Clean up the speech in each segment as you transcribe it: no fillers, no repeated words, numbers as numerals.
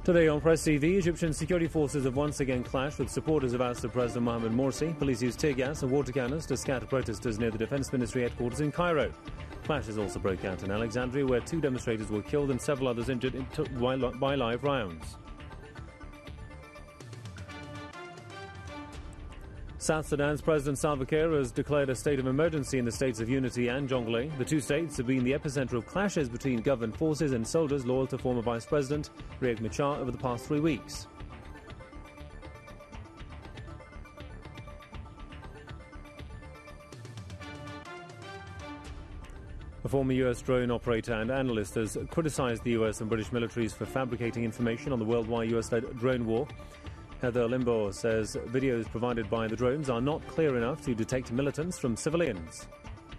Today on Press TV, Egyptian security forces have once again clashed with supporters of ousted President Mohamed Morsi. Police used tear gas and water cannons to scatter protesters near the Defence Ministry headquarters in Cairo. Clashes also broke out in Alexandria, where 2 demonstrators were killed and several others injured by live rounds. South Sudan's President Salva Kiir has declared a state of emergency in the states of Unity and Jonglei. The 2 states have been the epicenter of clashes between government forces and soldiers loyal to former Vice President Riek Machar over the past 3 weeks. A former US drone operator and analyst has criticized the US and British militaries for fabricating information on the worldwide US-led drone war. Heather Limbaugh says videos provided by the drones are not clear enough to detect militants from civilians.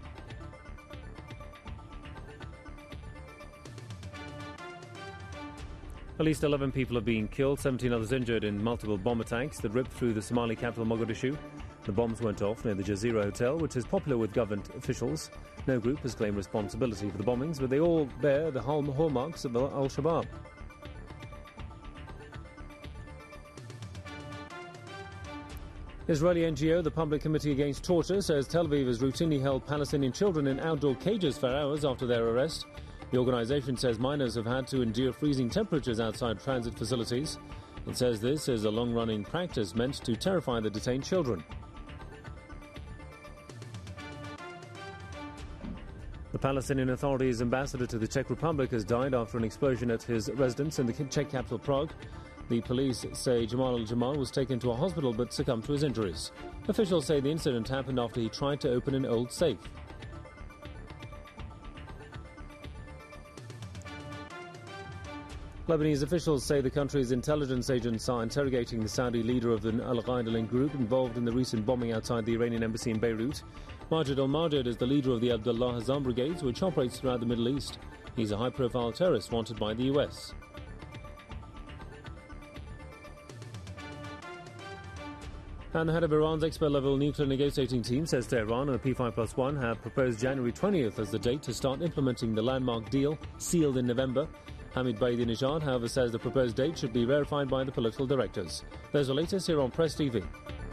At least 11 people have been killed, 17 others injured in multiple bomb attacks that ripped through the Somali capital Mogadishu. The bombs went off near the Jazeera Hotel, which is popular with government officials. No group has claimed responsibility for the bombings, but they all bear the hallmarks of Al-Shabaab. Israeli NGO, the Public Committee Against Torture, says Tel Aviv has routinely held Palestinian children in outdoor cages for hours after their arrest. The organisation says minors have had to endure freezing temperatures outside transit facilities. It says this is a long-running practice meant to terrify the detained children. The Palestinian Authority's ambassador to the Czech Republic has died after an explosion at his residence in the Czech capital Prague. The police say Jamal al-Jamal was taken to a hospital but succumbed to his injuries. Officials say the incident happened after he tried to open an old safe. Lebanese officials say the country's intelligence agents are interrogating the Saudi leader of the Al-Qaeda group involved in the recent bombing outside the Iranian embassy in Beirut. Majid al-Majid is the leader of the Abdullah Hazam Brigades, which operates throughout the Middle East. He's a high-profile terrorist wanted by the US. And the head of Iran's expert-level nuclear negotiating team says Tehran and a P5+1 have proposed January 20th as the date to start implementing the landmark deal sealed in November. Hamid Bahidinejad, however, says the proposed date should be verified by the political directors. There's the latest here on Press TV.